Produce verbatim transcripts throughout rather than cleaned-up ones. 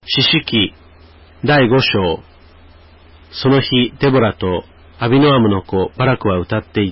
四式だいご章。その日、デボラとアビノアムの子バラクは歌っていった。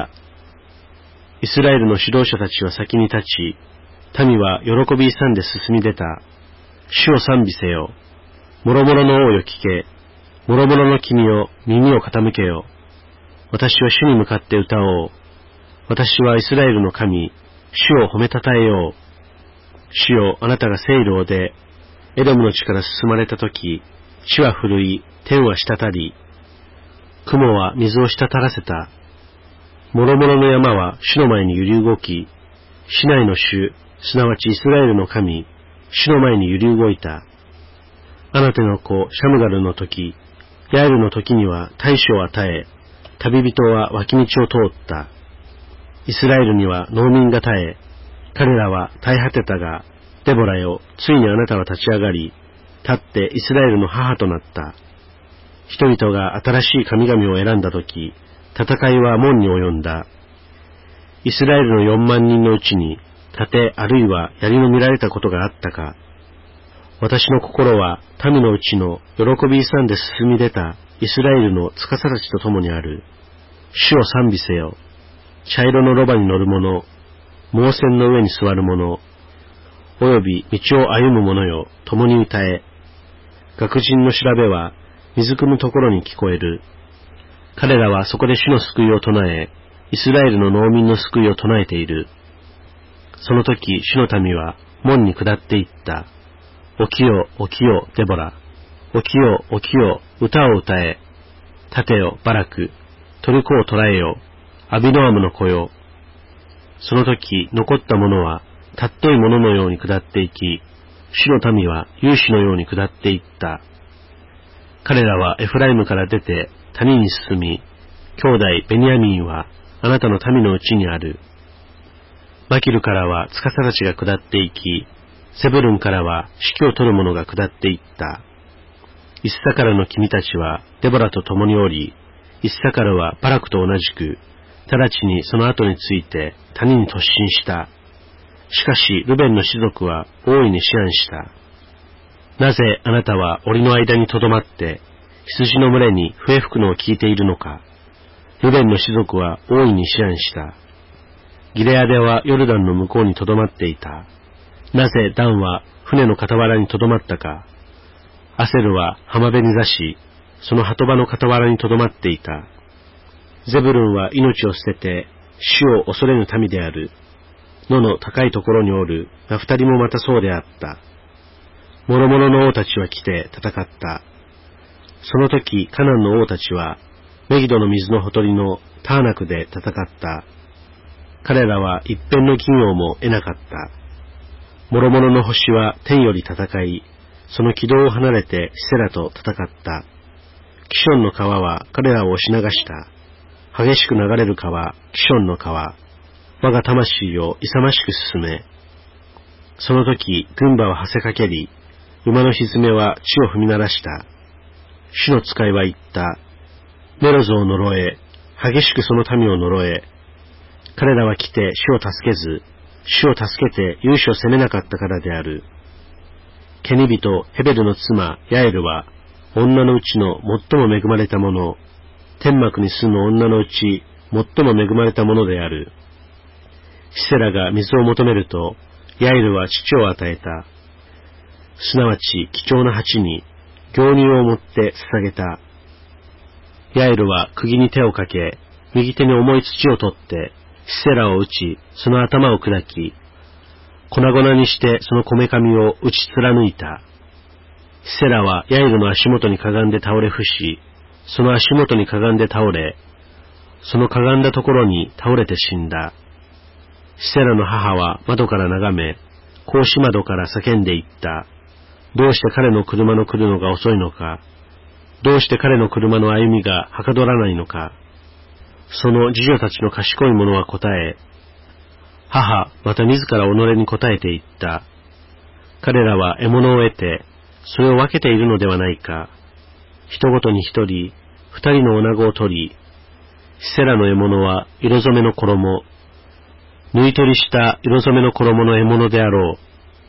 イスラエルの指導者たちは先に立ち、民は喜び勇んで進み出た。主を賛美せよ。もろもろの王よ聞け。もろもろの君よ耳を傾けよ。私は主に向かって歌おう。私はイスラエルの神、主を褒めたたえよう。主よ、あなたがセイロで、エドムの地から進まれたとき、地は震い、天は滴り、雲は水を滴らせた。もろもろの山は主の前に揺り動き、市内の主、すなわちイスラエルの神、主の前に揺り動いた。アナテの子、シャムガルの時、ヤエルの時には大将を与え、旅人は脇道を通った。イスラエルには農民が絶え、彼らは絶え果てたが、デボラよ、ついにあなたは立ち上がり、立ってイスラエルの母となった。人々が新しい神々を選んだとき、戦いは門に及んだ。イスラエルの四万人のうちに、盾あるいは槍の見られたことがあったか。私の心は民のうちの喜び勇んで進み出たイスラエルの司たちと共にある。主を賛美せよ。茶色のロバに乗る者、猛船の上に座る者、および道を歩む者よ、共に歌え。学人の調べは水汲むところに聞こえる。彼らはそこで主の救いを唱え、イスラエルの農民の救いを唱えている。その時、主の民は門に下っていった。起きよ、起きよ、デボラ。起きよ、起きよ、歌を歌え。立てよ、バラク。トルコを捕らえよ、アビノアムの子よ。その時、残った者は、たっといもののように下っていき、主の民は勇士のように下っていった。彼らはエフライムから出て谷に進み、兄弟ベニヤミンはあなたの民のうちにある。マキルからは司たちが下っていき、セブルンからは指揮を取る者が下っていった。イッサカルの君たちはデボラと共におり、イッサカルはバラクと同じく、直ちにその後について谷に突進した。しかし、ルベンの士族は大いに思案した。なぜあなたは檻の間にとどまって、羊の群れに笛吹くのを聞いているのか。ルベンの士族は大いに思案した。ギレアデはヨルダンの向こうにとどまっていた。なぜダンは船の傍らにとどまったか。アセルは浜辺に座し、その鳩場の傍らにとどまっていた。ゼブルンは命を捨てて、主を恐れぬ民である。野の高いところにおるナフタリもまたそうであった。もろもろの王たちは来て戦った。その時カナンの王たちはメギドの水のほとりのターナクで戦った。彼らは一片の金王も得なかった。もろもろの星は天より戦い、その軌道を離れてシセラと戦った。キションの川は彼らを押し流した。激しく流れる川、キションの川。我が魂を勇ましく進め。その時、軍馬ははせかけり、馬の蹄は地を踏み鳴らした。主の使いは言った。メロゾを呪え、激しくその民を呪え。彼らは来て主を助けず、主を助けて勇士を攻めなかったからである。ケニ人ヘベルの妻ヤエルは、女のうちの最も恵まれた者、天幕に住む女のうち最も恵まれた者である。シセラが水を求めると、ヤエルは乳を与えた。すなわち貴重な鉢に牛乳を持って捧げた。ヤエルは釘に手をかけ、右手に重い土を取って、シセラを打ち、その頭を砕き、粉々にしてそのこめかみを打ち貫いた。シセラはヤエルの足元にかがんで倒れ伏し、その足元にかがんで倒れ、そのかがんだところに倒れて死んだ。シセラの母は窓から眺め、格子窓から叫んでいった。どうして彼の車の来るのが遅いのか。どうして彼の車の歩みがはかどらないのか。その次女たちの賢い者は答え、母、また自ら己に答えていった。彼らは獲物を得て、それを分けているのではないか。人ごとに一人、二人の女子を取り、シセラの獲物は色染めの衣、縫い取りした色染めの衣の獲物であろう。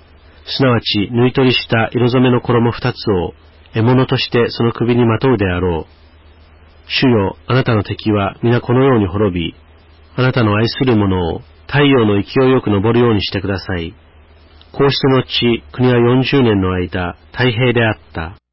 すなわち縫い取りした色染めの衣二つを獲物としてその首にまとうであろう。主よ、あなたの敵は皆このように滅び、あなたの愛する者を太陽の勢いよく昇るようにしてください。こうして後、国はよんじゅうねんの間、太平であった。